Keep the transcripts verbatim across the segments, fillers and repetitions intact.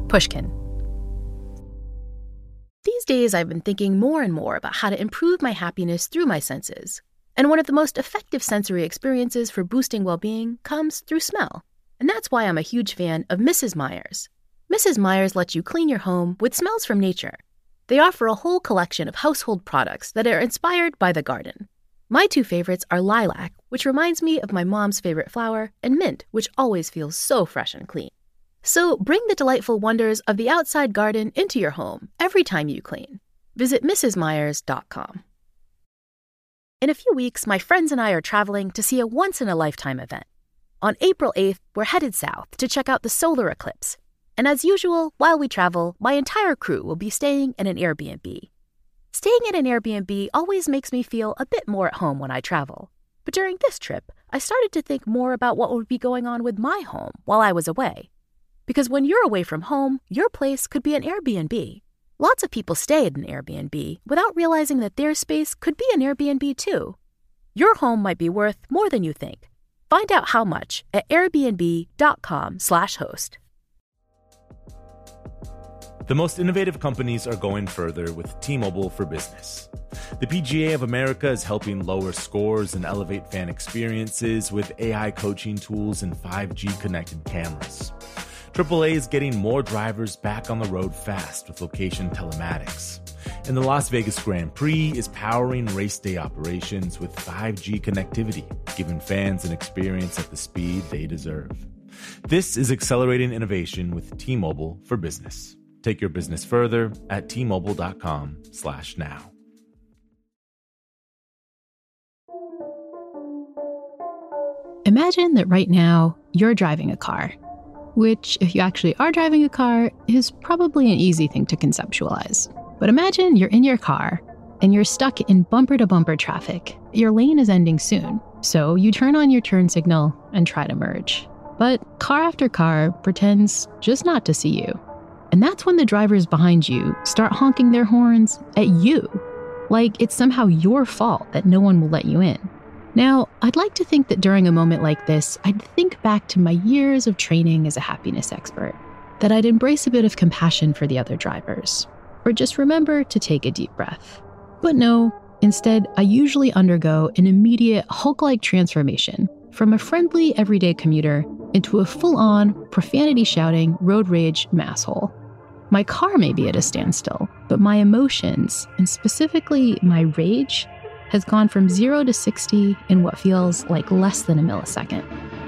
Pushkin. These days, I've been thinking more and more about how to improve my happiness through my senses. And one of the most effective sensory experiences for boosting well-being comes through smell. And that's why I'm a huge fan of Missus Meyer's. Missus Meyer's lets you clean your home with smells from nature. They offer a whole collection of household products that are inspired by the garden. My two favorites are lilac, which reminds me of my mom's favorite flower, and mint, which always feels so fresh and clean. So bring the delightful wonders of the outside garden into your home every time you clean. Visit Mrs Meyers dot com. In a few weeks, my friends and I are traveling to see a once-in-a-lifetime event. On April eighth, we're headed south to check out the solar eclipse. And as usual, while we travel, my entire crew will be staying in an Airbnb. Staying in an Airbnb always makes me feel a bit more at home when I travel. But during this trip, I started to think more about what would be going on with my home while I was away. Because when you're away from home, your place could be an Airbnb. Lots of people stay at an Airbnb without realizing that their space could be an Airbnb too. Your home might be worth more than you think. Find out how much at airbnb dot com slash host. The most innovative companies are going further with T-Mobile for Business. The P G A of America is helping lower scores and elevate fan experiences with A I coaching tools and five G connected cameras. triple A is getting more drivers back on the road fast with location telematics. And the Las Vegas Grand Prix is powering race day operations with five G connectivity, giving fans an experience at the speed they deserve. This is accelerating innovation with T-Mobile for Business. Take your business further at T Mobile dot com slash now. Imagine that right now you're driving a car, which, if you actually are driving a car, is probably an easy thing to conceptualize. But imagine you're in your car and you're stuck in bumper-to-bumper traffic. Your lane is ending soon, so you turn on your turn signal and try to merge. But car after car pretends just not to see you. And that's when the drivers behind you start honking their horns at you, like it's somehow your fault that no one will let you in. Now, I'd like to think that during a moment like this, I'd think back to my years of training as a happiness expert, that I'd embrace a bit of compassion for the other drivers, or just remember to take a deep breath. But no, instead, I usually undergo an immediate Hulk-like transformation from a friendly everyday commuter into a full-on, profanity-shouting, road rage masshole. My car may be at a standstill, but my emotions, and specifically my rage, has gone from zero to sixty in what feels like less than a millisecond.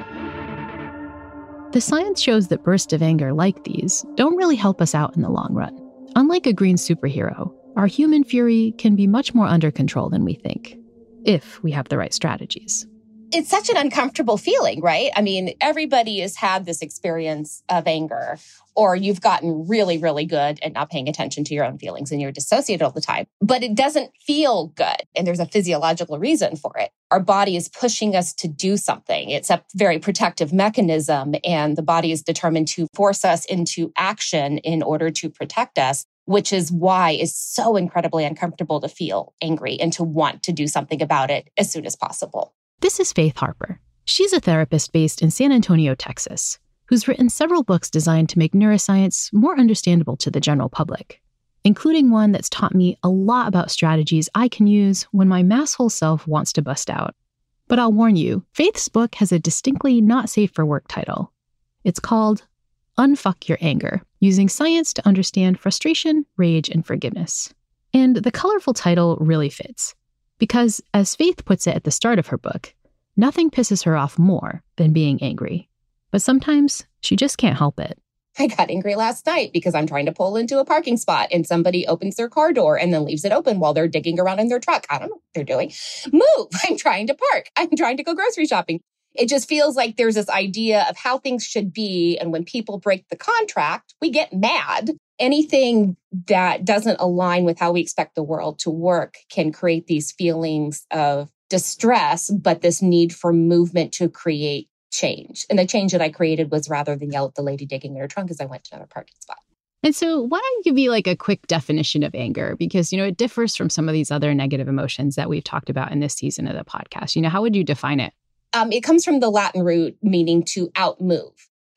The science shows that bursts of anger like these don't really help us out in the long run. Unlike a green superhero, our human fury can be much more under control than we think, if we have the right strategies. It's such an uncomfortable feeling, right? I mean, everybody has had this experience of anger, or you've gotten really, really good at not paying attention to your own feelings and you're dissociated all the time. But it doesn't feel good. And there's a physiological reason for it. Our body is pushing us to do something. It's a very protective mechanism, and the body is determined to force us into action in order to protect us, which is why it's so incredibly uncomfortable to feel angry and to want to do something about it as soon as possible. This is Faith Harper. She's a therapist based in San Antonio, Texas, who's written several books designed to make neuroscience more understandable to the general public, including one that's taught me a lot about strategies I can use when my masshole self wants to bust out. But I'll warn you, Faith's book has a distinctly not safe for work title. It's called Unfuck Your Anger, using science to understand frustration, rage, and forgiveness. And the colorful title really fits. Because, as Faith puts it at the start of her book, nothing pisses her off more than being angry. But sometimes she just can't help it. I got angry last night because I'm trying to pull into a parking spot and somebody opens their car door and then leaves it open while they're digging around in their truck. I don't know what they're doing. Move! I'm trying to park. I'm trying to go grocery shopping. It just feels like there's this idea of how things should be. And when people break the contract, we get mad. Anything that doesn't align with how we expect the world to work can create these feelings of distress, but this need for movement to create change. And the change that I created was, rather than yell at the lady digging in her trunk, as I went to another parking spot. And so why don't you give me like a quick definition of anger? Because, you know, it differs from some of these other negative emotions that we've talked about in this season of the podcast. You know, how would you define it? Um, it comes from the Latin root meaning to outmove.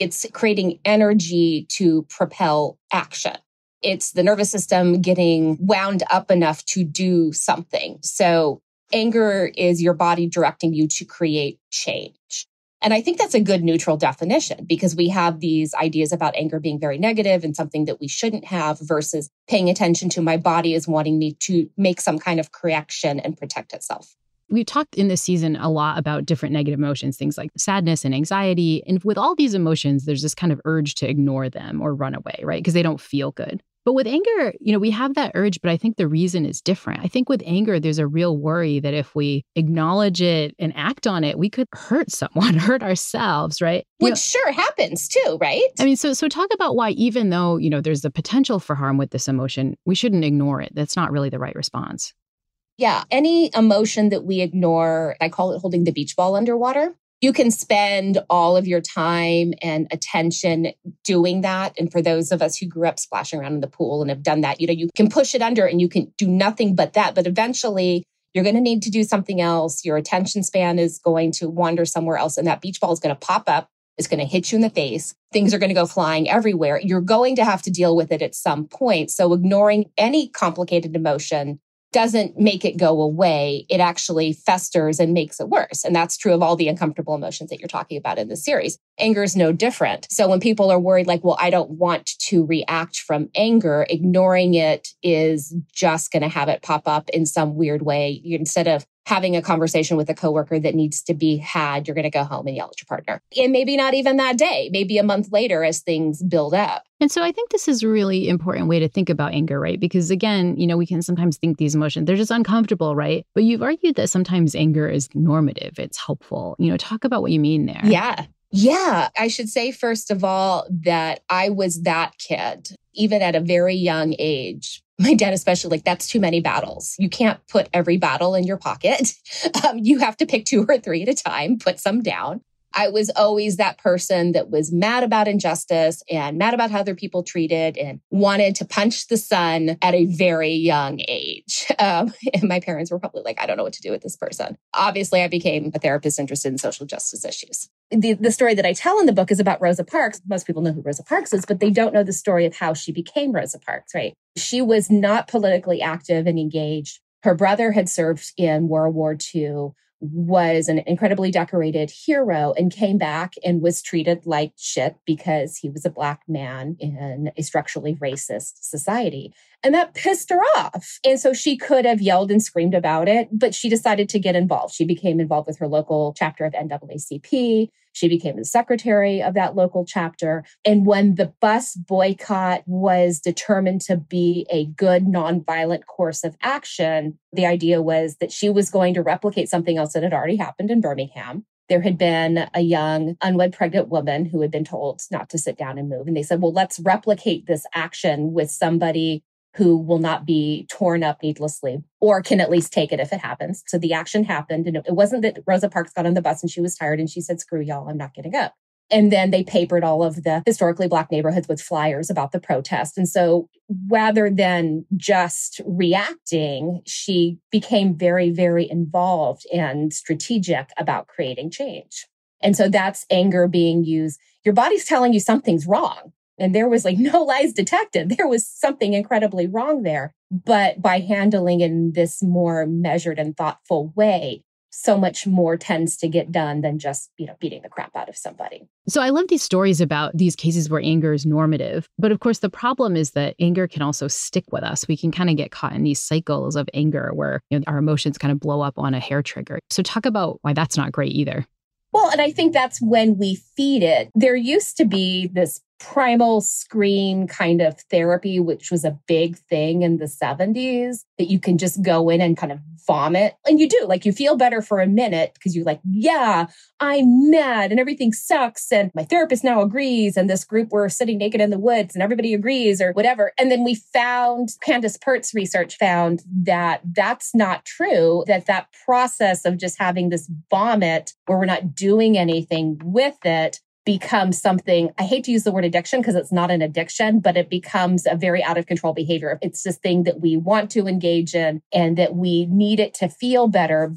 It's creating energy to propel action. It's the nervous system getting wound up enough to do something. So anger is your body directing you to create change. And I think that's a good neutral definition because we have these ideas about anger being very negative and something that we shouldn't have versus paying attention to my body is wanting me to make some kind of correction and protect itself. We've talked in this season a lot about different negative emotions, things like sadness and anxiety. And with all these emotions, there's this kind of urge to ignore them or run away, right? Because they don't feel good. But with anger, you know, we have that urge, but I think the reason is different. I think with anger, there's a real worry that if we acknowledge it and act on it, we could hurt someone, hurt ourselves, right? Which you know, sure happens too, right? I mean, so so talk about why even though, you know, there's the potential for harm with this emotion, we shouldn't ignore it. That's not really the right response. Yeah, any emotion that we ignore, I call it holding the beach ball underwater. You can spend all of your time and attention doing that. And for those of us who grew up splashing around in the pool and have done that, you know, you can push it under and you can do nothing but that. But eventually you're going to need to do something else. Your attention span is going to wander somewhere else. And that beach ball is going to pop up. It's going to hit you in the face. Things are going to go flying everywhere. You're going to have to deal with it at some point. So ignoring any complicated emotion doesn't make it go away. It actually festers and makes it worse. And that's true of all the uncomfortable emotions that you're talking about in the series. Anger is no different. So when people are worried, like, well, I don't want to react from anger, ignoring it is just going to have it pop up in some weird way. You, instead of having a conversation with a coworker that needs to be had, you're going to go home and yell at your partner. And maybe not even that day, maybe a month later as things build up. And so I think this is a really important way to think about anger, right? Because again, you know, we can sometimes think these emotions, they're just uncomfortable, right? But you've argued that sometimes anger is normative. It's helpful. You know, talk about what you mean there. Yeah. Yeah. I should say, first of all, that I was that kid, even at a very young age. My dad especially, like, that's too many battles. You can't put every battle in your pocket. Um, you have to pick two or three at a time, put some down. I was always that person that was mad about injustice and mad about how other people treated and wanted to punch the sun at a very young age. Um, and my parents were probably like, I don't know what to do with this person. Obviously, I became a therapist interested in social justice issues. The, the story that I tell in the book is about Rosa Parks. Most people know who Rosa Parks is, but they don't know the story of how she became Rosa Parks, right? She was not politically active and engaged. Her brother had served in World War Two, was an incredibly decorated hero, and came back and was treated like shit because he was a Black man in a structurally racist society. And that pissed her off. And so she could have yelled and screamed about it, but she decided to get involved. She became involved with her local chapter of N double A C P. She became the secretary of that local chapter. And when the bus boycott was determined to be a good nonviolent course of action, the idea was that she was going to replicate something else that had already happened in Birmingham. There had been a young unwed pregnant woman who had been told not to sit down and move. And they said, well, let's replicate this action with somebody who will not be torn up needlessly or can at least take it if it happens. So the action happened. And it wasn't that Rosa Parks got on the bus and she was tired and she said, screw y'all, I'm not getting up. And then they papered all of the historically Black neighborhoods with flyers about the protest. And so rather than just reacting, she became very, very involved and strategic about creating change. And so that's anger being used. Your body's telling you something's wrong. And there was like no lies detected. There was something incredibly wrong there. But by handling it in this more measured and thoughtful way, so much more tends to get done than just, you know, beating the crap out of somebody. So I love these stories about these cases where anger is normative. But of course, the problem is that anger can also stick with us. We can kind of get caught in these cycles of anger where, you know, our emotions kind of blow up on a hair trigger. So talk about why that's not great either. Well, and I think that's when we feed it. There used to be this primal scream kind of therapy, which was a big thing in the seventies, that you can just go in and kind of vomit. And you do, like, you feel better for a minute because you're like, yeah, I'm mad and everything sucks. And my therapist now agrees. And this group, we're sitting naked in the woods and everybody agrees or whatever. And then we found, Candace Pert's research found that that's not true, that that process of just having this vomit where we're not doing anything with it becomes something, I hate to use the word addiction because it's not an addiction, but it becomes a very out of control behavior. It's this thing that we want to engage in and that we need it to feel better.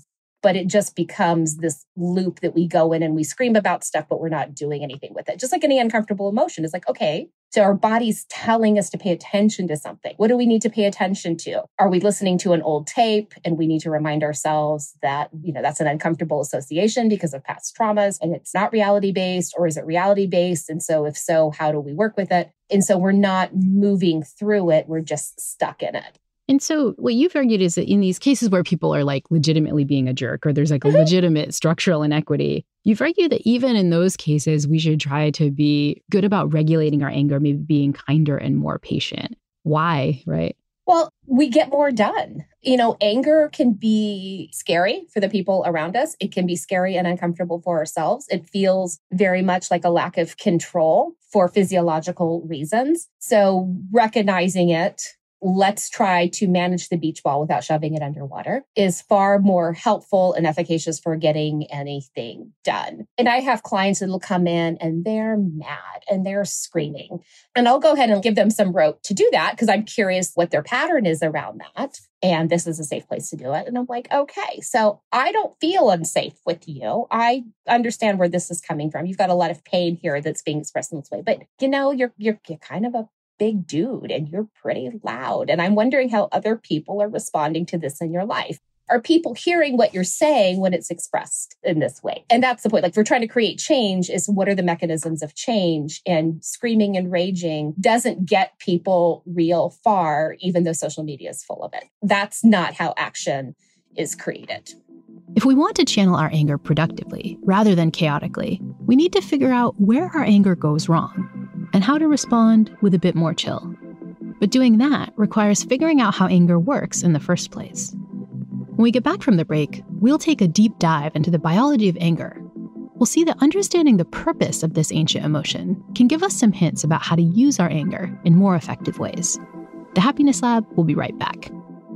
but it just becomes this loop that we go in and we scream about stuff, but we're not doing anything with it. Just like any uncomfortable emotion. It's like, okay, so our body's telling us to pay attention to something. What do we need to pay attention to? Are we listening to an old tape and we need to remind ourselves that, you know, that's an uncomfortable association because of past traumas and it's not reality-based, or is it reality-based? And so if so, how do we work with it? And so we're not moving through it. We're just stuck in it. And so what you've argued is that in these cases where people are like legitimately being a jerk, or there's like a legitimate structural inequity, you've argued that even in those cases, we should try to be good about regulating our anger, maybe being kinder and more patient. Why, right? Well, we get more done. You know, anger can be scary for the people around us. It can be scary and uncomfortable for ourselves. It feels very much like a lack of control for physiological reasons. So recognizing it, let's try to manage the beach ball without shoving it underwater, is far more helpful and efficacious for getting anything done. And I have clients that will come in and they're mad and they're screaming. And I'll go ahead and give them some rope to do that because I'm curious what their pattern is around that. And this is a safe place to do it. And I'm like, okay, so I don't feel unsafe with you. I understand where this is coming from. You've got a lot of pain here that's being expressed in this way. But, you know, you're you're, you're kind of a big dude and you're pretty loud. And I'm wondering how other people are responding to this in your life. Are people hearing what you're saying when it's expressed in this way? And that's the point. Like, if we're trying to create change, is what are the mechanisms of change? And screaming and raging doesn't get people real far, even though social media is full of it. That's not how action is created. If we want to channel our anger productively rather than chaotically, we need to figure out where our anger goes wrong and how to respond with a bit more chill. But doing that requires figuring out how anger works in the first place. When we get back from the break, we'll take a deep dive into the biology of anger. We'll see that understanding the purpose of this ancient emotion can give us some hints about how to use our anger in more effective ways. The Happiness Lab will be right back.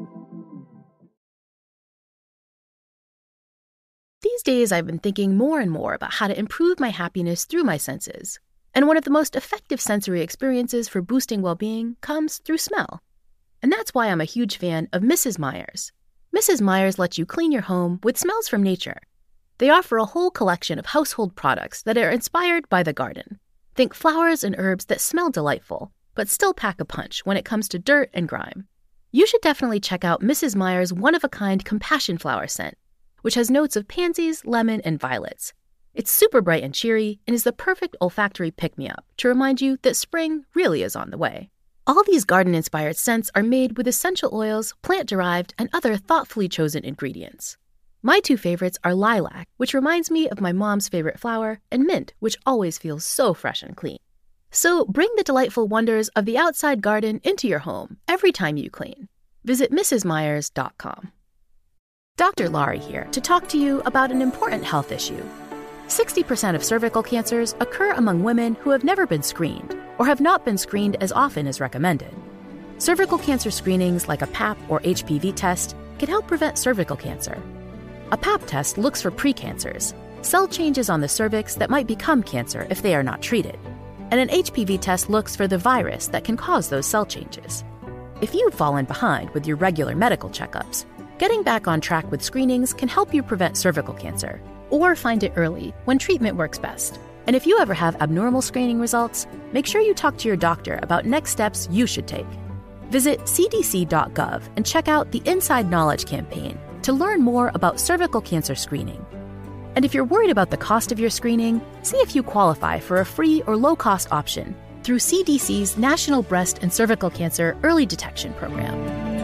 These days, I've been thinking more and more about how to improve my happiness through my senses. And one of the most effective sensory experiences for boosting well-being comes through smell. And that's why I'm a huge fan of Missus Meyer's. Missus Meyer's lets you clean your home with smells from nature. They offer a whole collection of household products that are inspired by the garden. Think flowers and herbs that smell delightful, but still pack a punch when it comes to dirt and grime. You should definitely check out Missus Meyer's one-of-a-kind compassion flower scent, which has notes of pansies, lemon, and violets. It's super bright and cheery and is the perfect olfactory pick-me-up to remind you that spring really is on the way. All these garden-inspired scents are made with essential oils, plant-derived, and other thoughtfully chosen ingredients. My two favorites are lilac, which reminds me of my mom's favorite flower, and mint, which always feels so fresh and clean. So bring the delightful wonders of the outside garden into your home every time you clean. Visit Mrs Meyers dot com. Doctor Laurie here to talk to you about an important health issue. sixty percent of cervical cancers occur among women who have never been screened or have not been screened as often as recommended. Cervical cancer screenings like a Pap or H P V test can help prevent cervical cancer. A Pap test looks for precancers, cell changes on the cervix that might become cancer if they are not treated. And an H P V test looks for the virus that can cause those cell changes. If you've fallen behind with your regular medical checkups, getting back on track with screenings can help you prevent cervical cancer or find it early when treatment works best. And if you ever have abnormal screening results, make sure you talk to your doctor about next steps you should take. Visit c d c dot gov and check out the Inside Knowledge campaign to learn more about cervical cancer screening. And if you're worried about the cost of your screening, see if you qualify for a free or low-cost option through C D C's National Breast and Cervical Cancer Early Detection Program.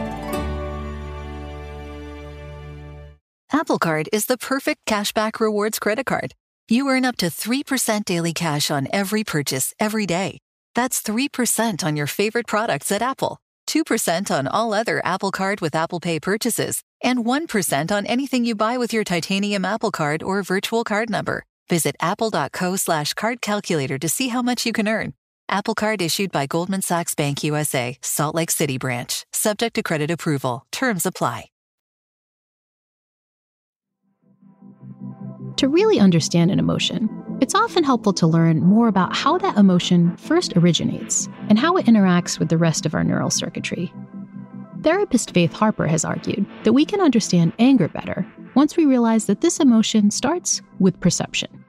Apple Card is the perfect cashback rewards credit card. You earn up to three percent daily cash on every purchase every day. That's three percent on your favorite products at Apple, two percent on all other Apple Card with Apple Pay purchases, and one percent on anything you buy with your titanium Apple Card or virtual card number. Visit apple.co slash card calculator to see how much you can earn. Apple Card issued by Goldman Sachs Bank U S A, Salt Lake City branch. Subject to credit approval. Terms apply. To really understand an emotion, it's often helpful to learn more about how that emotion first originates and how it interacts with the rest of our neural circuitry. Therapist Faith Harper has argued that we can understand anger better once we realize that this emotion starts with perception.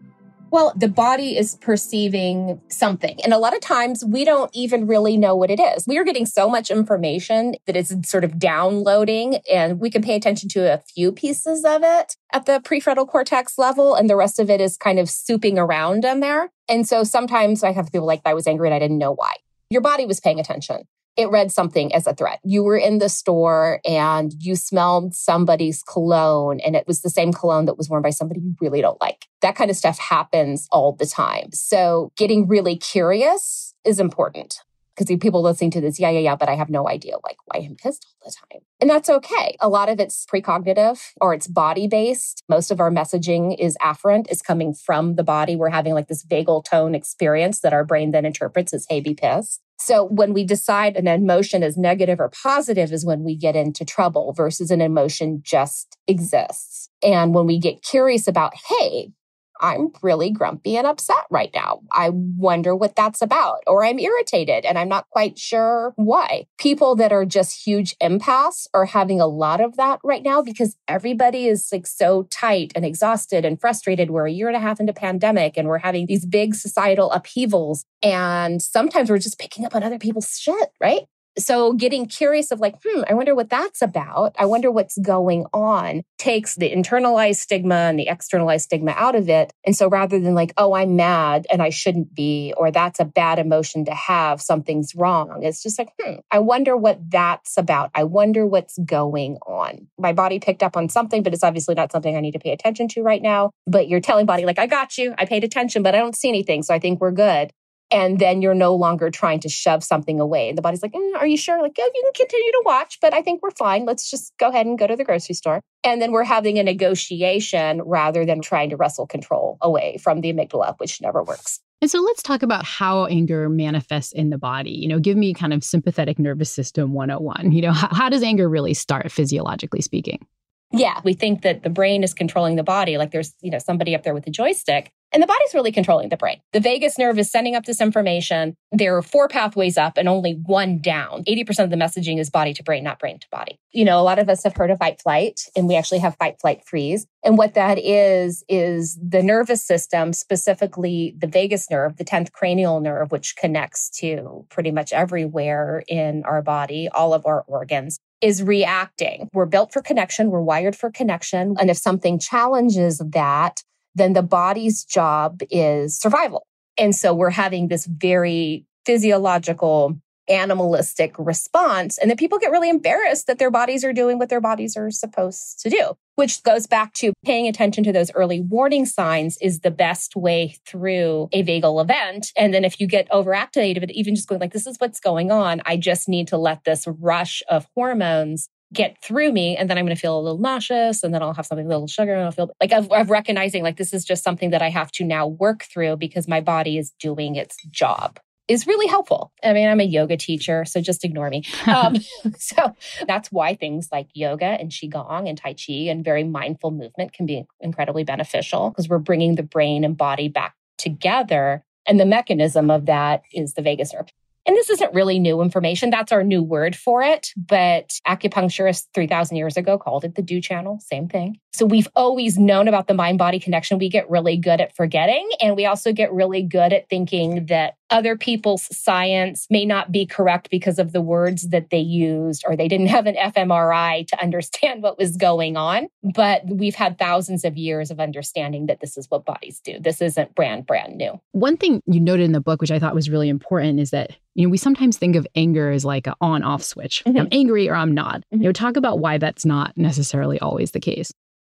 Well, the body is perceiving something. And a lot of times we don't even really know what it is. We are getting so much information that it's sort of downloading, and we can pay attention to a few pieces of it at the prefrontal cortex level, and the rest of it is kind of souping around in there. And so sometimes I have people like, I was angry and I didn't know why. Your body was paying attention. It read something as a threat. You were in the store and you smelled somebody's cologne, and it was the same cologne that was worn by somebody you really don't like. That kind of stuff happens all the time. So getting really curious is important, because people listening to this, yeah, yeah, yeah, but I have no idea like why I'm pissed all the time. And that's okay. A lot of it's precognitive or it's body-based. Most of our messaging is afferent. It's coming from the body. We're having like this vagal tone experience that our brain then interprets as, hey, be pissed. So when we decide an emotion is negative or positive is when we get into trouble versus an emotion just exists. And when we get curious about, hey, I'm really grumpy and upset right now. I wonder what that's about. Or I'm irritated and I'm not quite sure why. People that are just huge empaths are having a lot of that right now because everybody is like so tight and exhausted and frustrated. We're a year and a half into pandemic and we're having these big societal upheavals. And sometimes we're just picking up on other people's shit, right? So getting curious of like, hmm, I wonder what that's about. I wonder what's going on takes the internalized stigma and the externalized stigma out of it. And so rather than like, oh, I'm mad and I shouldn't be, or that's a bad emotion to have, something's wrong. It's just like, hmm, I wonder what that's about. I wonder what's going on. My body picked up on something, but it's obviously not something I need to pay attention to right now. But you're telling body like, I got you. I paid attention, but I don't see anything. So I think we're good. And then you're no longer trying to shove something away. And the body's like, mm, are you sure? Like, yeah, you can continue to watch, but I think we're fine. Let's just go ahead and go to the grocery store. And then we're having a negotiation rather than trying to wrestle control away from the amygdala, which never works. And so let's talk about how anger manifests in the body. You know, give me kind of sympathetic nervous system one oh one. You know, how, how does anger really start physiologically speaking? Yeah, we think that the brain is controlling the body. Like there's, you know, somebody up there with a joystick. And the body's really controlling the brain. The vagus nerve is sending up this information. There are four pathways up and only one down. eighty percent of the messaging is body to brain, not brain to body. You know, a lot of us have heard of fight flight, and we actually have fight flight freeze. And what that is, is the nervous system, specifically the vagus nerve, the tenth cranial nerve, which connects to pretty much everywhere in our body, all of our organs, is reacting. We're built for connection. We're wired for connection. And if something challenges that, then the body's job is survival. And so we're having this very physiological, animalistic response. And then people get really embarrassed that their bodies are doing what their bodies are supposed to do, which goes back to paying attention to those early warning signs is the best way through a vagal event. And then if you get overactivated, even just going like, this is what's going on, I just need to let this rush of hormones get through me. And then I'm going to feel a little nauseous, and then I'll have something a little sugar, and I'll feel like of, of recognizing like this is just something that I have to now work through because my body is doing its job is really helpful. I mean, I'm a yoga teacher, so just ignore me. Um, so that's why things like yoga and Qigong and Tai Chi and very mindful movement can be incredibly beneficial because we're bringing the brain and body back together. And the mechanism of that is the vagus nerve. And this isn't really new information. That's our new word for it. But acupuncturists three thousand years ago called it the dew channel. Same thing. So we've always known about the mind-body connection. We get really good at forgetting. And we also get really good at thinking that other people's science may not be correct because of the words that they used, or they didn't have an f M R I to understand what was going on. But we've had thousands of years of understanding that this is what bodies do. This isn't brand, brand new. One thing you noted in the book, which I thought was really important, is that, you know, we sometimes think of anger as like an on-off switch. Mm-hmm. I'm angry or I'm not. Mm-hmm. You know, talk about why that's not necessarily always the case.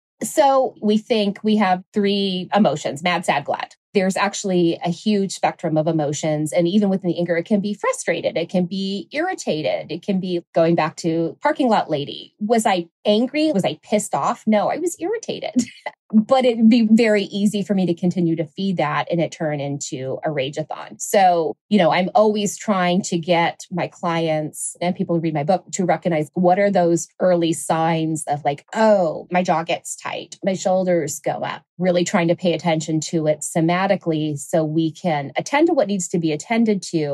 So we think we have three emotions: mad, sad, glad. There's actually a huge spectrum of emotions. And even within the anger, it can be frustrated. It can be irritated. It can be going back to parking lot lady. Was I angry? Was I pissed off? No, I was irritated. But it'd be very easy for me to continue to feed that and it turn into a rage-a-thon. So, you know, I'm always trying to get my clients and people who read my book to recognize what are those early signs of like, oh, my jaw gets tight, my shoulders go up, really trying to pay attention to it somatically so we can attend to what needs to be attended to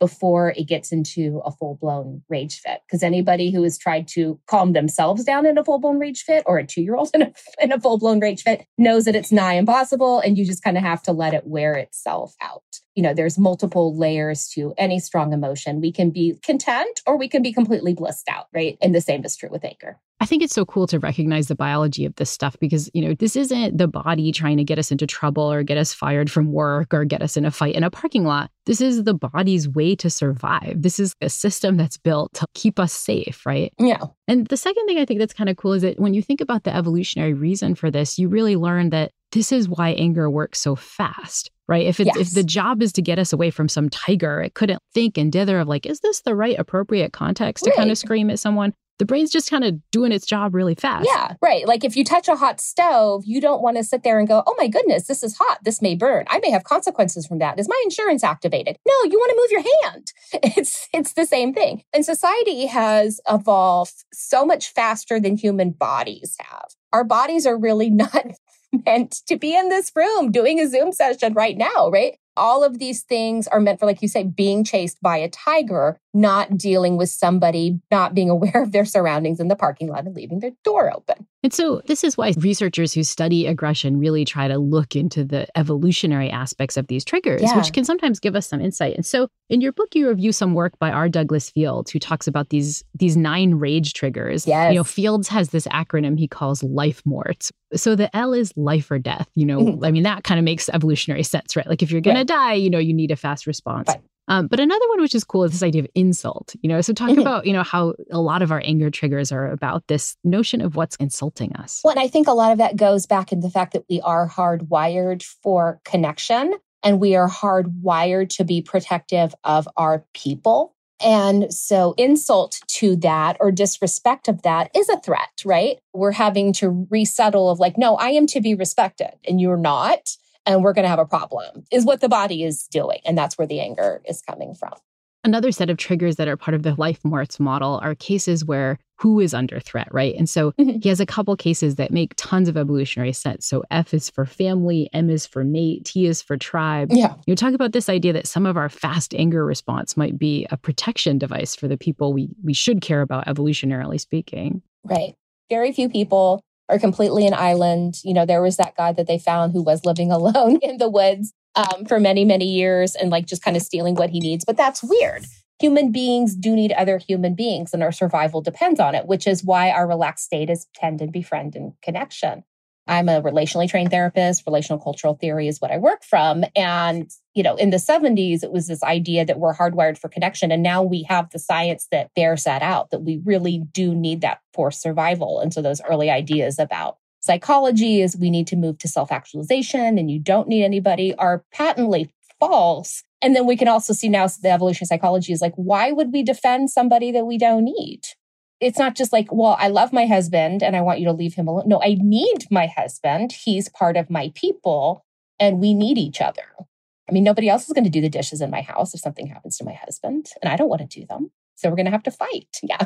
before it gets into a full-blown rage fit. Because anybody who has tried to calm themselves down in a full-blown rage fit, or a two-year-old in a, in a full-blown rage fit, knows that it's nigh impossible, and you just kind of have to let it wear itself out. You know, there's multiple layers to any strong emotion. We can be content or we can be completely blissed out, right? And the same is true with anger. I think it's so cool to recognize the biology of this stuff because, you know, this isn't the body trying to get us into trouble or get us fired from work or get us in a fight in a parking lot. This is the body's way to survive. This is a system that's built to keep us safe, right? Yeah. And the second thing I think that's kind of cool is that when you think about the evolutionary reason for this, you really learn that this is why anger works so fast, right? If, it, Yes. if the job is to get us away from some tiger, it couldn't think and dither of like, is this the right appropriate context to kind Right. of scream at someone? The brain's just kind of doing its job really fast. Yeah, right. Like if you touch a hot stove, you don't want to sit there and go, oh my goodness, this is hot. This may burn. I may have consequences from that. Is my insurance activated? No, you want to move your hand. It's it's the same thing. And society has evolved so much faster than human bodies have. Our bodies are really not meant to be in this room doing a Zoom session right now, right? All of these things are meant for, like you say, being chased by a tiger, not dealing with somebody not being aware of their surroundings in the parking lot and leaving their door open. And so this is why researchers who study aggression really try to look into the evolutionary aspects of these triggers, Yeah. which can sometimes give us some insight. And so in your book, you review some work by R. Douglas Fields, who talks about these, these nine rage triggers. Yes. You know, Fields has this acronym he calls life morts. So the L is life or death. You know, Mhm. I mean, that kind of makes evolutionary sense, right? Like if you're going Right. to die, you know, you need a fast response. Right. Um, but another one, which is cool, is this idea of insult, you know, so talk Mhm. about, you know, how a lot of our anger triggers are about this notion of what's insulting us. Well, and I think a lot of that goes back into the fact that we are hardwired for connection and we are hardwired to be protective of our people. And so insult to that or disrespect of that is a threat, right? We're having to resettle of like, no, I am to be respected and you're not. And we're going to have a problem, is what the body is doing. And that's where the anger is coming from. Another set of triggers that are part of the life morts model are cases where who is under threat, right? And so Mhm. he has a couple cases that make tons of evolutionary sense. So F is for family, M is for mate, T is for tribe. Yeah. You talk about this idea that some of our fast anger response might be a protection device for the people we, we should care about, evolutionarily speaking. Right. Very few people are completely an island. You know, there was that guy that they found who was living alone in the woods um, for many, many years and like just kind of stealing what he needs. But that's weird. Human beings do need other human beings and our survival depends on it, which is why our relaxed state is tend and befriend and connection. I'm a relationally trained therapist. Relational cultural theory is what I work from. And, you know, in the seventies, it was this idea that we're hardwired for connection. And now we have the science that bears that out, that we really do need that for survival. And so those early ideas about psychology is we need to move to self-actualization and you don't need anybody are patently false. And then we can also see now the evolution of psychology is like, why would we defend somebody that we don't need? It's not just like, well, I love my husband and I want you to leave him alone. No, I need my husband. He's part of my people and we need each other. I mean, nobody else is going to do the dishes in my house if something happens to my husband and I don't want to do them. So we're going to have to fight. Yeah.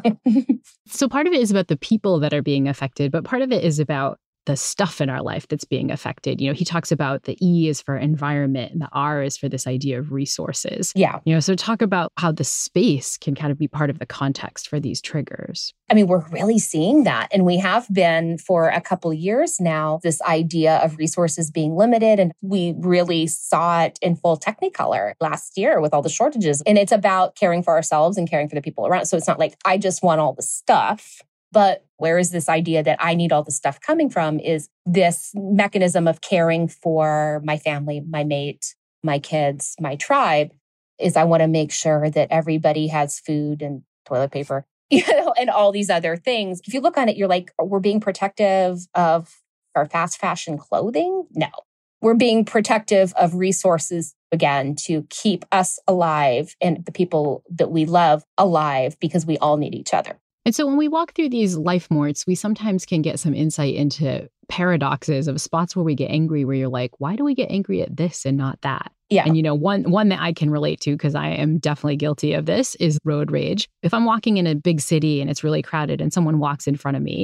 So part of it is about the people that are being affected, but part of it is about the stuff in our life that's being affected. You know, he talks about the E is for environment and the R is for this idea of resources. Yeah. You know, so talk about how the space can kind of be part of the context for these triggers. I mean, we're really seeing that. And we have been for a couple of years now, this idea of resources being limited. And we really saw it in full technicolor last year with all the shortages. And it's about caring for ourselves and caring for the people around. So it's not like, I just want all the stuff. But where is this idea that I need all the stuff coming from is this mechanism of caring for my family, my mate, my kids, my tribe, is I want to make sure that everybody has food and toilet paper, you know, and all these other things. If you look on it, you're like, we're being protective of our fast fashion clothing? No. We're being protective of resources, again, to keep us alive and the people that we love alive because we all need each other. And so when we walk through these life morts, we sometimes can get some insight into paradoxes of spots where we get angry, where you're like, why do we get angry at this and not that? Yeah. And, you know, one one that I can relate to, because I am definitely guilty of this, is road rage. If I'm walking in a big city and it's really crowded and someone walks in front of me,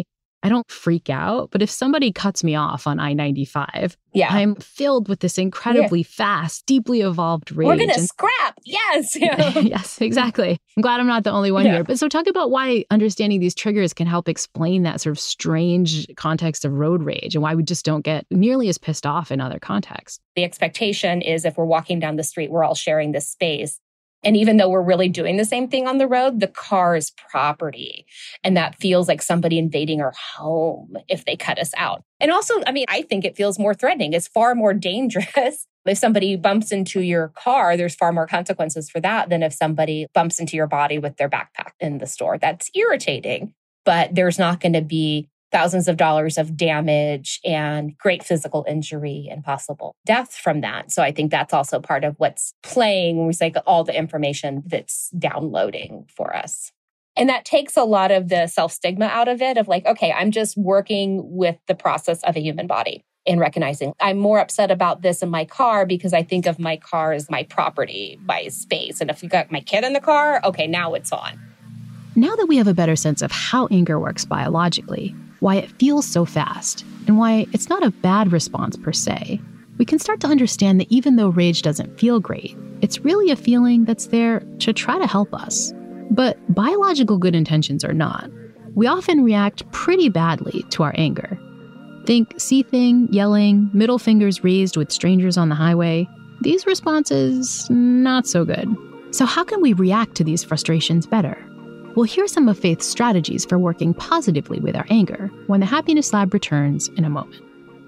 I don't freak out, but if somebody cuts me off on I ninety-five, yeah. I'm filled with this incredibly yeah. fast, deeply evolved rage. We're going to and- scrap. Yes. Yes, exactly. I'm glad I'm not the only one yeah. here. But so talk about why understanding these triggers can help explain that sort of strange context of road rage and why we just don't get nearly as pissed off in other contexts. The expectation is if we're walking down the street, we're all sharing this space. And even though we're really doing the same thing on the road, the car is property. And that feels like somebody invading our home if they cut us out. And also, I mean, I think it feels more threatening. It's far more dangerous. If somebody bumps into your car, there's far more consequences for that than if somebody bumps into your body with their backpack in the store. That's irritating, but there's not going to be thousands of dollars of damage and great physical injury and possible death from that. So I think that's also part of what's playing when we say all the information that's downloading for us. And that takes a lot of the self-stigma out of it of like, okay, I'm just working with the process of a human body and recognizing I'm more upset about this in my car because I think of my car as my property, my space. And if you got my kid in the car, okay, now it's on. Now that we have a better sense of how anger works biologically, why it feels so fast, and why it's not a bad response per se, we can start to understand that even though rage doesn't feel great, it's really a feeling that's there to try to help us. But biological good intentions or not, we often react pretty badly to our anger. Think seething, yelling, middle fingers raised with strangers on the highway. These responses, not so good. So how can we react to these frustrations better? We'll hear some of Faith's strategies for working positively with our anger when the Happiness Lab returns in a moment.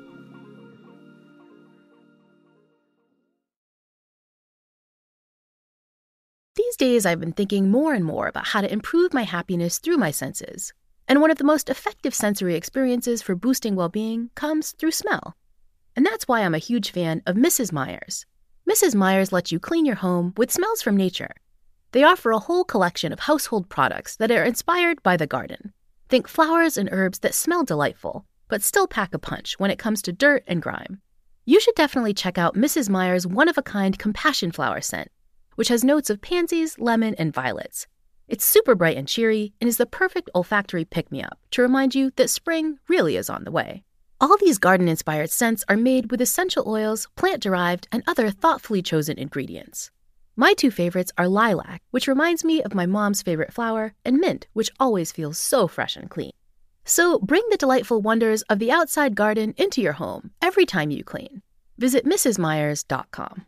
These days, I've been thinking more and more about how to improve my happiness through my senses. And one of the most effective sensory experiences for boosting well-being comes through smell. And that's why I'm a huge fan of Missus Meyer's. Missus Meyer's lets you clean your home with smells from nature. They offer a whole collection of household products that are inspired by the garden. Think flowers and herbs that smell delightful, but still pack a punch when it comes to dirt and grime. You should definitely check out Missus Meyer's one-of-a-kind compassion flower scent, which has notes of pansies, lemon, and violets. It's super bright and cheery and is the perfect olfactory pick-me-up to remind you that spring really is on the way. All these garden-inspired scents are made with essential oils, plant-derived, and other thoughtfully chosen ingredients. My two favorites are lilac, which reminds me of my mom's favorite flower, and mint, which always feels so fresh and clean. So bring the delightful wonders of the outside garden into your home every time you clean. Visit Mrs Meyers dot com.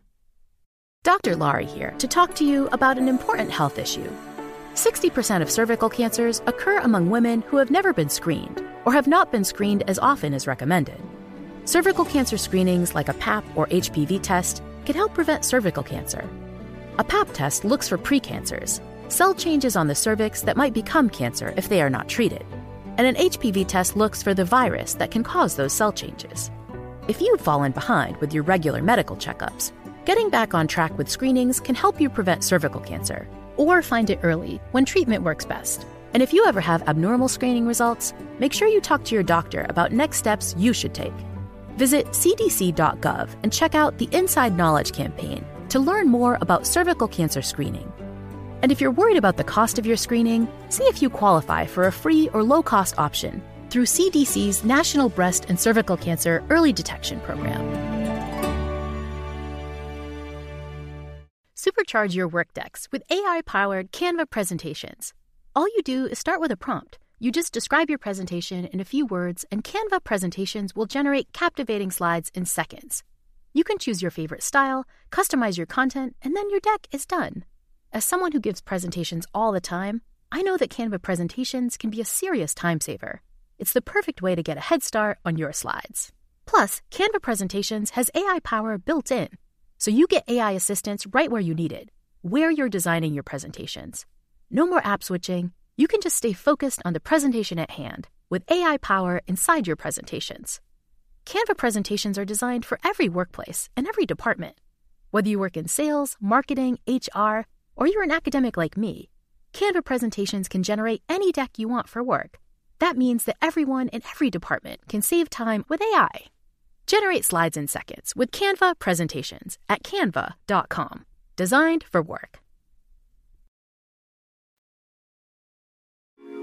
Doctor Laurie here to talk to you about an important health issue. sixty percent of cervical cancers occur among women who have never been screened or have not been screened as often as recommended. Cervical cancer screenings like a Pap or H P V test can help prevent cervical cancer. A Pap test looks for precancers, cell changes on the cervix that might become cancer if they are not treated. And an H P V test looks for the virus that can cause those cell changes. If you've fallen behind with your regular medical checkups, getting back on track with screenings can help you prevent cervical cancer or find it early when treatment works best. And if you ever have abnormal screening results, make sure you talk to your doctor about next steps you should take. Visit c d c dot gov and check out the Inside Knowledge campaign to learn more about cervical cancer screening. And if you're worried about the cost of your screening, see if you qualify for a free or low-cost option through C D C's National Breast and Cervical Cancer Early Detection Program. Supercharge your Workdex with A I-powered Canva presentations. All you do is start with a prompt. You just describe your presentation in a few words, and Canva presentations will generate captivating slides in seconds. You can choose your favorite style, customize your content, and then your deck is done. As someone who gives presentations all the time, I know that Canva presentations can be a serious time saver. It's the perfect way to get a head start on your slides. Plus, Canva presentations has A I power built in, so you get A I assistance right where you need it, where you're designing your presentations. No more app switching. You can just stay focused on the presentation at hand with A I power inside your presentations. Canva presentations are designed for every workplace and every department. Whether you work in sales, marketing, H R, or you're an academic like me, Canva presentations can generate any deck you want for work. That means that everyone in every department can save time with A I. Generate slides in seconds with Canva presentations at canva dot com. Designed for work.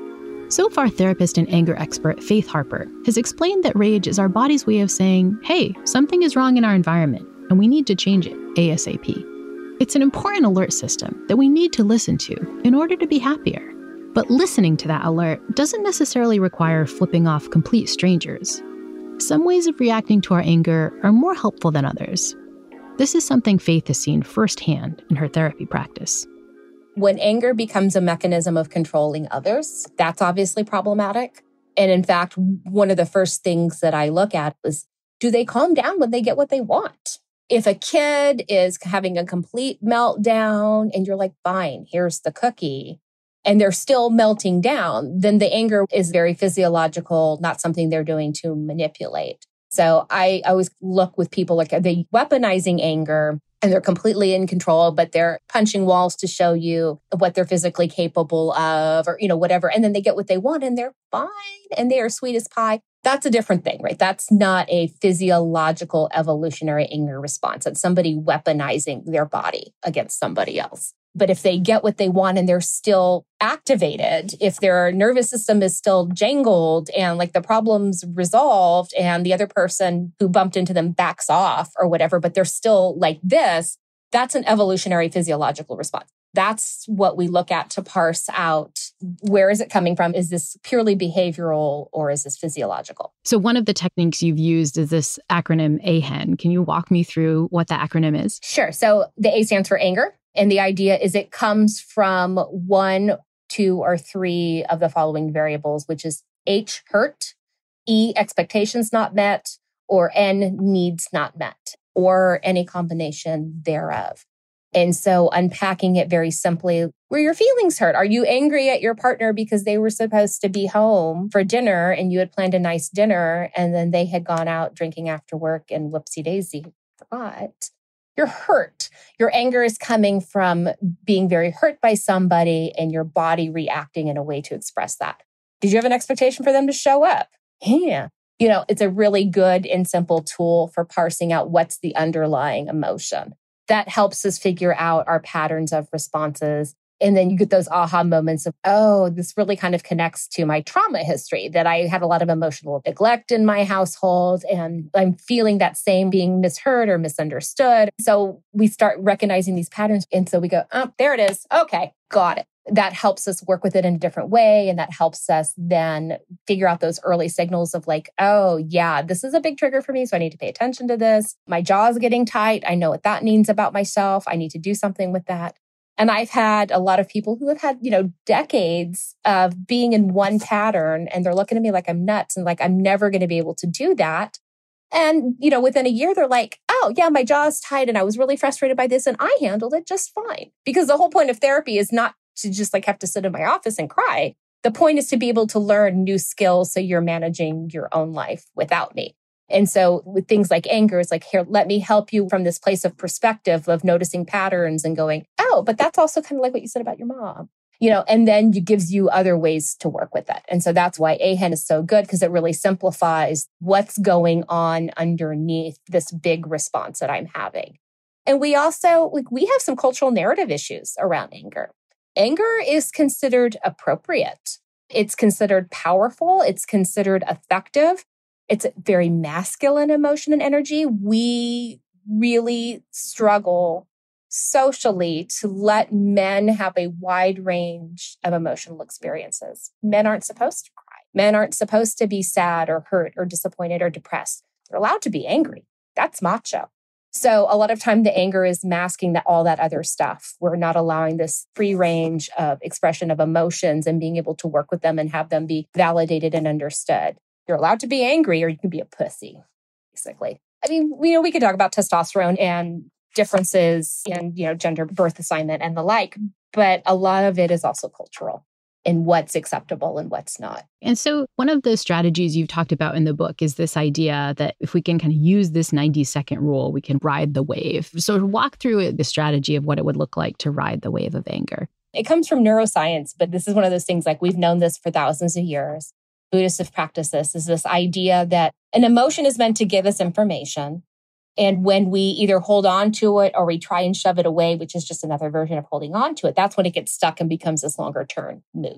So far, therapist and anger expert Faith Harper has explained that rage is our body's way of saying, hey, something is wrong in our environment, and we need to change it ASAP. It's an important alert system that we need to listen to in order to be happier. But listening to that alert doesn't necessarily require flipping off complete strangers. Some ways of reacting to our anger are more helpful than others. This is something Faith has seen firsthand in her therapy practice. When anger becomes a mechanism of controlling others, that's obviously problematic. And in fact, one of the first things that I look at is, do they calm down when they get what they want? If a kid is having a complete meltdown and you're like, fine, here's the cookie, and they're still melting down, then the anger is very physiological, not something they're doing to manipulate. So I always look with people like, are they weaponizing anger? And they're completely in control, but they're punching walls to show you what they're physically capable of, or, you know, whatever. And then they get what they want and they're fine and they are sweet as pie. That's a different thing, right? That's not a physiological evolutionary anger response. It's somebody weaponizing their body against somebody else. But if they get what they want and they're still activated, if their nervous system is still jangled and like the problem's resolved and the other person who bumped into them backs off or whatever, but they're still like this, that's an evolutionary physiological response. That's what we look at to parse out, where is it coming from? Is this purely behavioral or is this physiological? So one of the techniques you've used is this acronym A H E N. Can you walk me through what the acronym is? Sure. So the A stands for anger. And the idea is it comes from one, two, or three of the following variables, which is H, hurt, E, expectations not met, or N, needs not met, or any combination thereof. And so unpacking it very simply, were your feelings hurt? Are you angry at your partner because they were supposed to be home for dinner and you had planned a nice dinner and then they had gone out drinking after work and whoopsie daisy, forgot? You're hurt. Your anger is coming from being very hurt by somebody and your body reacting in a way to express that. Did you have an expectation for them to show up? Yeah. You know, it's a really good and simple tool for parsing out what's the underlying emotion. That helps us figure out our patterns of responses. And then you get those aha moments of, oh, this really kind of connects to my trauma history, that I had a lot of emotional neglect in my household. And I'm feeling that same being misheard or misunderstood. So we start recognizing these patterns. And so we go, oh, there it is. Okay, got it. That helps us work with it in a different way. And that helps us then figure out those early signals of like, oh, yeah, this is a big trigger for me. So I need to pay attention to this. My jaw is getting tight. I know what that means about myself. I need to do something with that. And I've had a lot of people who have had, you know, decades of being in one pattern and they're looking at me like I'm nuts and like I'm never going to be able to do that. And, you know, within a year, they're like, oh, yeah, my jaw is tight and I was really frustrated by this and I handled it just fine. Because the whole point of therapy is not to just like have to sit in my office and cry. The point is to be able to learn new skills so you're managing your own life without me. And so with things like anger, it's like, here, let me help you from this place of perspective of noticing patterns and going, oh, but that's also kind of like what you said about your mom, you know, and then it gives you other ways to work with it. And so that's why A H E N is so good because it really simplifies what's going on underneath this big response that I'm having. And we also, like, we have some cultural narrative issues around anger. Anger is considered appropriate. It's considered powerful. It's considered effective. It's a very masculine emotion and energy. We really struggle socially to let men have a wide range of emotional experiences. Men aren't supposed to cry. Men aren't supposed to be sad or hurt or disappointed or depressed. They're allowed to be angry. That's macho. So a lot of time the anger is masking that all that other stuff. We're not allowing this free range of expression of emotions and being able to work with them and have them be validated and understood. You're allowed to be angry or you can be a pussy, basically. I mean, you know, we could talk about testosterone and differences in, you know, gender birth assignment and the like, but a lot of it is also cultural in what's acceptable and what's not. And so one of the strategies you've talked about in the book is this idea that if we can kind of use this ninety second rule, we can ride the wave. So walk through the strategy of what it would look like to ride the wave of anger. It comes from neuroscience, but this is one of those things like we've known this for thousands of years. Buddhists have practiced this, is this idea that an emotion is meant to give us information. And when we either hold on to it or we try and shove it away, which is just another version of holding on to it, that's when it gets stuck and becomes this longer term mood.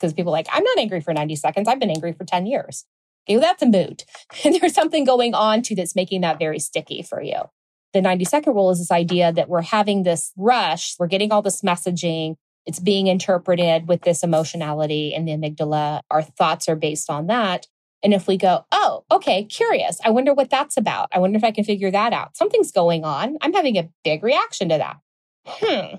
Because people are like, I'm not angry for ninety seconds. I've been angry for ten years. Okay, well, that's a mood. And there's something going on too that's making that very sticky for you. The ninety second rule is this idea that we're having this rush. We're getting all this messaging. It's being interpreted with this emotionality in the amygdala. Our thoughts are based on that. And if we go, oh, okay, curious. I wonder what that's about. I wonder if I can figure that out. Something's going on. I'm having a big reaction to that. Hmm.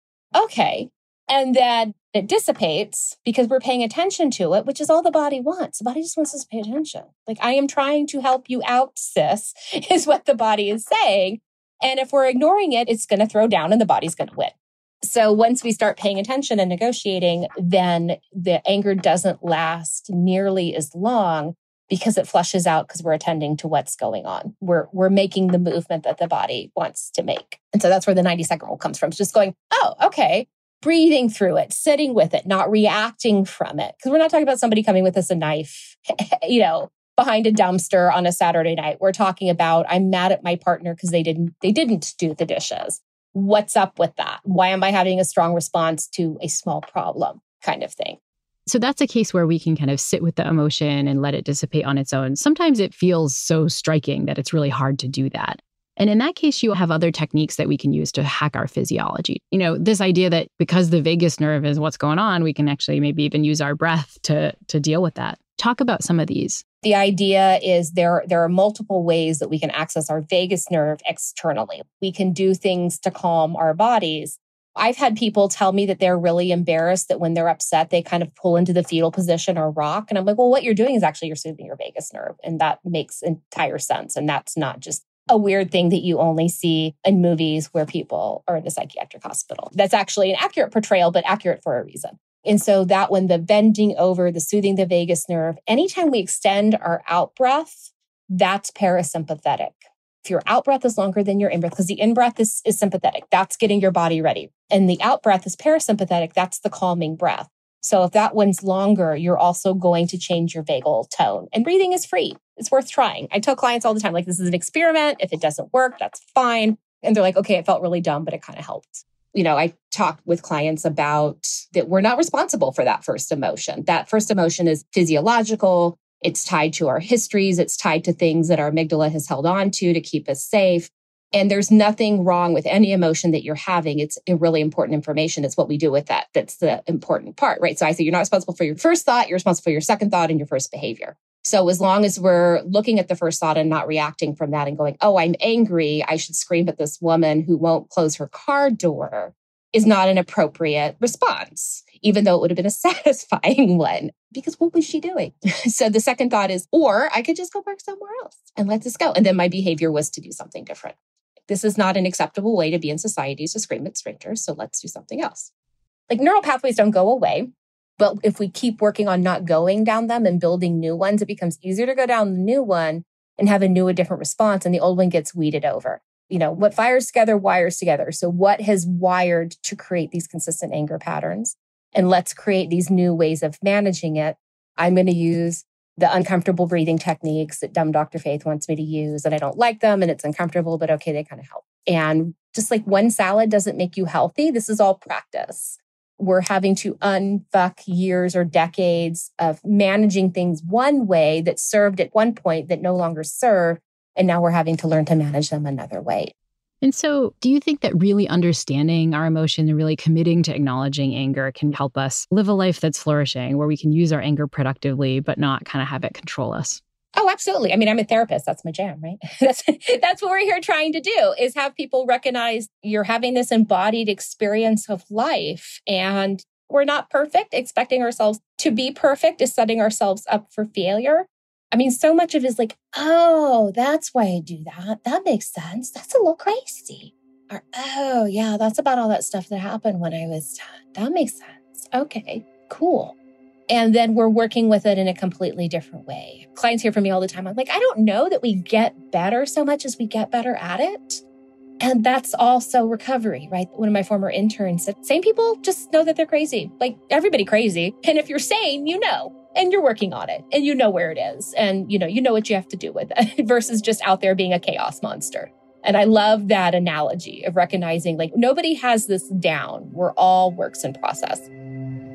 Okay. And then it dissipates because we're paying attention to it, which is all the body wants. The body just wants us to pay attention. Like, I am trying to help you out, sis, is what the body is saying. And if we're ignoring it, it's going to throw down and the body's going to win. So once we start paying attention and negotiating, then the anger doesn't last nearly as long because it flushes out because we're attending to what's going on. We're we're making the movement that the body wants to make. And so that's where the ninety second rule comes from. It's just going, oh, okay. Breathing through it, sitting with it, not reacting from it. Because we're not talking about somebody coming with us a knife, you know, behind a dumpster on a Saturday night. We're talking about, I'm mad at my partner because they didn't they didn't do the dishes. What's up with that? Why am I having a strong response to a small problem kind of thing? So that's a case where we can kind of sit with the emotion and let it dissipate on its own. Sometimes it feels so striking that it's really hard to do that. And in that case, you have other techniques that we can use to hack our physiology. You know, this idea that because the vagus nerve is what's going on, we can actually maybe even use our breath to, to deal with that. Talk about some of these. The idea is there, there are multiple ways that we can access our vagus nerve externally. We can do things to calm our bodies. I've had people tell me that they're really embarrassed that when they're upset, they kind of pull into the fetal position or rock. And I'm like, well, what you're doing is actually you're soothing your vagus nerve. And that makes entire sense. And that's not just a weird thing that you only see in movies where people are in a psychiatric hospital. That's actually an accurate portrayal, but accurate for a reason. And so that when the bending over, the soothing the vagus nerve, anytime we extend our out breath, that's parasympathetic. If your out breath is longer than your in breath, because the in breath is, is sympathetic, that's getting your body ready. And the out breath is parasympathetic, that's the calming breath. So if that one's longer, you're also going to change your vagal tone. And breathing is free. It's worth trying. I tell clients all the time, like, this is an experiment. If it doesn't work, that's fine. And they're like, okay, it felt really dumb, but it kind of helped. You know, I talk with clients about that we're not responsible for that first emotion. That first emotion is physiological. It's tied to our histories. It's tied to things that our amygdala has held on to to keep us safe. And there's nothing wrong with any emotion that you're having. It's a really important information. It's what we do with that. That's the important part, right? So I say you're not responsible for your first thought. You're responsible for your second thought and your first behavior. So as long as we're looking at the first thought and not reacting from that and going, oh, I'm angry, I should scream at this woman who won't close her car door, is not an appropriate response, even though it would have been a satisfying one. Because what was she doing? So the second thought is, or I could just go work somewhere else and let this go. And then my behavior was to do something different. This is not an acceptable way to be in society, to scream at strangers. So let's do something else. Like, neural pathways don't go away. But if we keep working on not going down them and building new ones, it becomes easier to go down the new one and have a new, a different response. And the old one gets weeded over. You know, what fires together, wires together. So what has wired to create these consistent anger patterns? And let's create these new ways of managing it. I'm going to use the uncomfortable breathing techniques that dumb Doctor Faith wants me to use. And I don't like them and it's uncomfortable, but okay, they kind of help. And just like one salad doesn't make you healthy, this is all practice. We're having to unfuck years or decades of managing things one way that served at one point that no longer serve. And now we're having to learn to manage them another way. And so do you think that really understanding our emotion and really committing to acknowledging anger can help us live a life that's flourishing, where we can use our anger productively, but not kind of have it control us? Oh, absolutely. I mean, I'm a therapist. That's my jam, right? That's that's what we're here trying to do, is have people recognize you're having this embodied experience of life. And we're not perfect. Expecting ourselves to be perfect is setting ourselves up for failure. I mean, so much of it is like, oh, that's why I do that. That makes sense. That's a little crazy. Or, oh, yeah, that's about all that stuff that happened when I was ten. That makes sense. Okay, cool. And then we're working with it in a completely different way. Clients hear from me all the time. I'm like, I don't know that we get better so much as we get better at it. And that's also recovery, right? One of my former interns said, sane people just know that they're crazy. Like, everybody crazy. And if you're sane, you know, and you're working on it and you know where it is. And, you know, you know what you have to do with it versus just out there being a chaos monster. And I love that analogy of recognizing, like, nobody has this down. We're all works in process.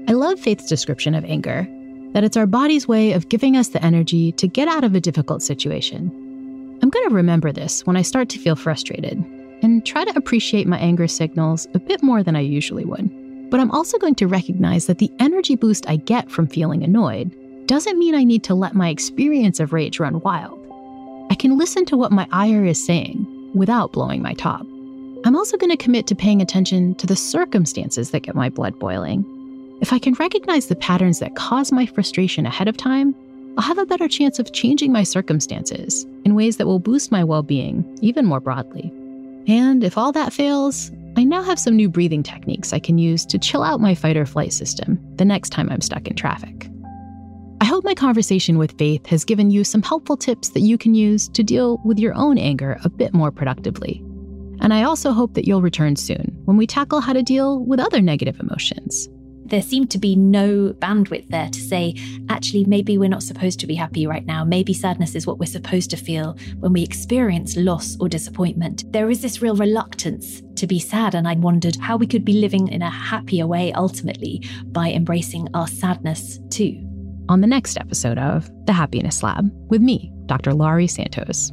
I love Faith's description of anger, that it's our body's way of giving us the energy to get out of a difficult situation. I'm going to remember this when I start to feel frustrated and try to appreciate my anger signals a bit more than I usually would. But I'm also going to recognize that the energy boost I get from feeling annoyed doesn't mean I need to let my experience of rage run wild. I can listen to what my ire is saying without blowing my top. I'm also going to commit to paying attention to the circumstances that get my blood boiling. If I can recognize the patterns that cause my frustration ahead of time, I'll have a better chance of changing my circumstances in ways that will boost my well-being even more broadly. And if all that fails, I now have some new breathing techniques I can use to chill out my fight or flight system the next time I'm stuck in traffic. I hope my conversation with Faith has given you some helpful tips that you can use to deal with your own anger a bit more productively. And I also hope that you'll return soon when we tackle how to deal with other negative emotions. There seemed to be no bandwidth there to say, actually, maybe we're not supposed to be happy right now. Maybe sadness is what we're supposed to feel when we experience loss or disappointment. There is this real reluctance to be sad, and I wondered how we could be living in a happier way ultimately by embracing our sadness too. On the next episode of The Happiness Lab with me, Doctor Laurie Santos.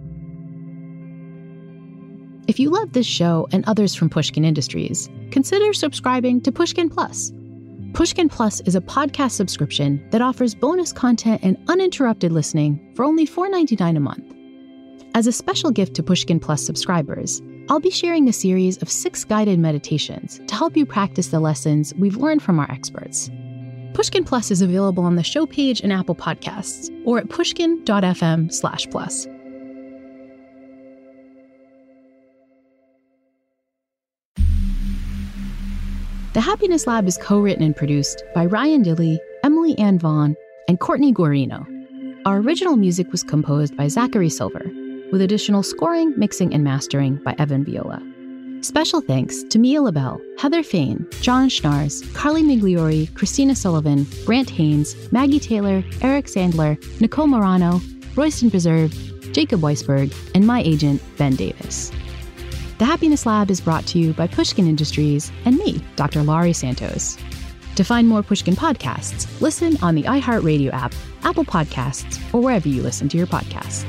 If you love this show and others from Pushkin Industries, consider subscribing to Pushkin Plus. Pushkin Plus is a podcast subscription that offers bonus content and uninterrupted listening for only four dollars and ninety-nine cents a month. As a special gift to Pushkin Plus subscribers, I'll be sharing a series of six guided meditations to help you practice the lessons we've learned from our experts. Pushkin Plus is available on the show page in Apple Podcasts or at pushkin.fm slash plus. The Happiness Lab is co-written and produced by Ryan Dilley, Emily Ann Vaughn, and Courtney Guarino. Our original music was composed by Zachary Silver, with additional scoring, mixing, and mastering by Evan Viola. Special thanks to Mia LaBelle, Heather Fain, John Schnars, Carly Migliori, Christina Sullivan, Brant Haynes, Maggie Taylor, Eric Sandler, Nicole Morano, Royston Preserve, Jacob Weisberg, and my agent, Ben Davis. The Happiness Lab is brought to you by Pushkin Industries and me, Doctor Laurie Santos. To find more Pushkin podcasts, listen on the iHeartRadio app, Apple Podcasts, or wherever you listen to your podcasts.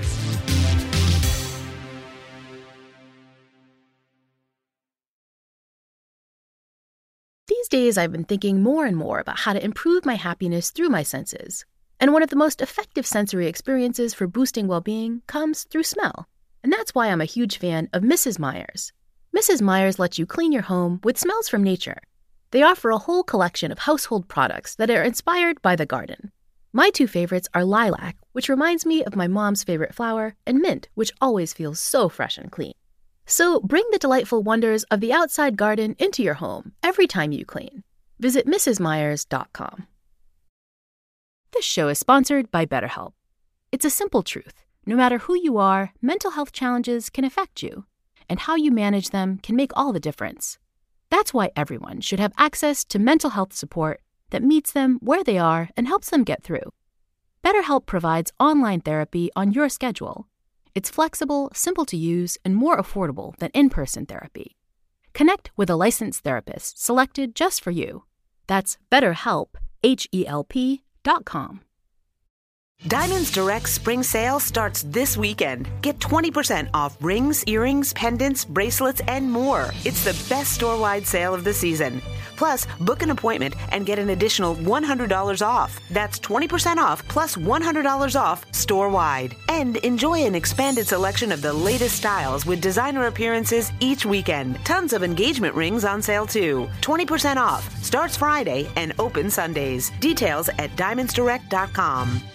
These days, I've been thinking more and more about how to improve my happiness through my senses. And one of the most effective sensory experiences for boosting well-being comes through smell. And that's why I'm a huge fan of Missus Meyer's. Missus Meyer's lets you clean your home with smells from nature. They offer a whole collection of household products that are inspired by the garden. My two favorites are lilac, which reminds me of my mom's favorite flower, and mint, which always feels so fresh and clean. So bring the delightful wonders of the outside garden into your home every time you clean. Visit Mrs Meyers dot com. This show is sponsored by BetterHelp. It's a simple truth. No matter who you are, mental health challenges can affect you, and how you manage them can make all the difference. That's why everyone should have access to mental health support that meets them where they are and helps them get through. BetterHelp provides online therapy on your schedule. It's flexible, simple to use, and more affordable than in-person therapy. Connect with a licensed therapist selected just for you. That's BetterHelp, H E L P dot com. Diamonds Direct Spring Sale starts this weekend. Get twenty percent off rings, earrings, pendants, bracelets, and more. It's the best store-wide sale of the season. Plus, book an appointment and get an additional one hundred dollars off. That's twenty percent off plus one hundred dollars off store-wide. And enjoy an expanded selection of the latest styles with designer appearances each weekend. Tons of engagement rings on sale too. twenty percent off. Starts Friday and open Sundays. Details at diamonds direct dot com.